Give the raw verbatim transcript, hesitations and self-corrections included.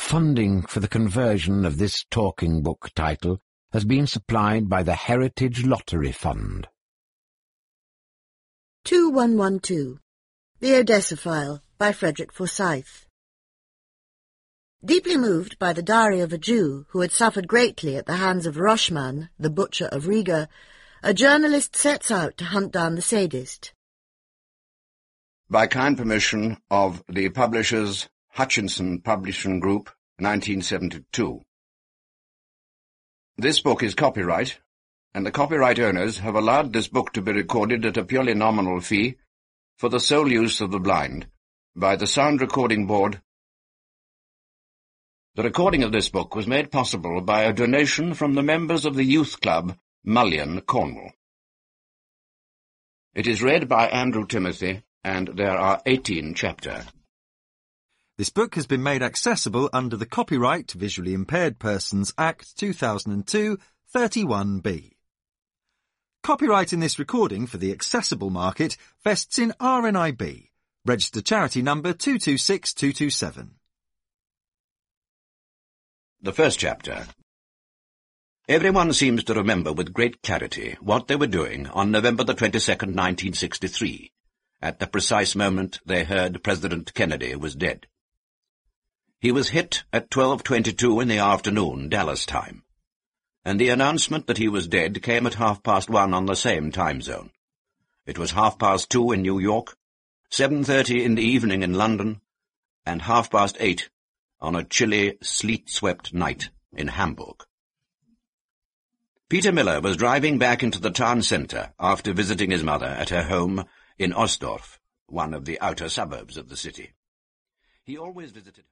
Funding for the conversion of this talking book title has been supplied by the Heritage Lottery Fund. two one one two. The Odessa File by Frederick Forsyth. Deeply moved by the diary of a Jew who had suffered greatly at the hands of Roshman, the butcher of Riga, a journalist sets out to hunt down the sadist. By kind permission of the publishers Hutchinson Publishing Group, nineteen seventy-two. This book is copyright, and the copyright owners have allowed this book to be recorded at a purely nominal fee for the sole use of the blind by the Sound Recording Board. The recording of this book was made possible by a donation from the members of the Youth Club, Mullion, Cornwall. It is read by Andrew Timothy, and there are eighteen chapters. This book has been made accessible under the Copyright Visually Impaired Persons Act two thousand two, thirty-one B. Copyright in this recording for the accessible market vests in R N I B, registered charity number two two six two two seven. The first chapter. Everyone seems to remember with great clarity what they were doing on November the twenty-second, nineteen sixty-three, at the precise moment they heard President Kennedy was dead. He was hit at twelve twenty-two in the afternoon, Dallas time, and the announcement that he was dead came at half past one on the same time zone. It was half past two in New York, seven thirty in the evening in London, and half past eight on a chilly, sleet-swept night in Hamburg. Peter Miller was driving back into the town centre after visiting his mother at her home in Ostdorf, one of the outer suburbs of the city. He always visited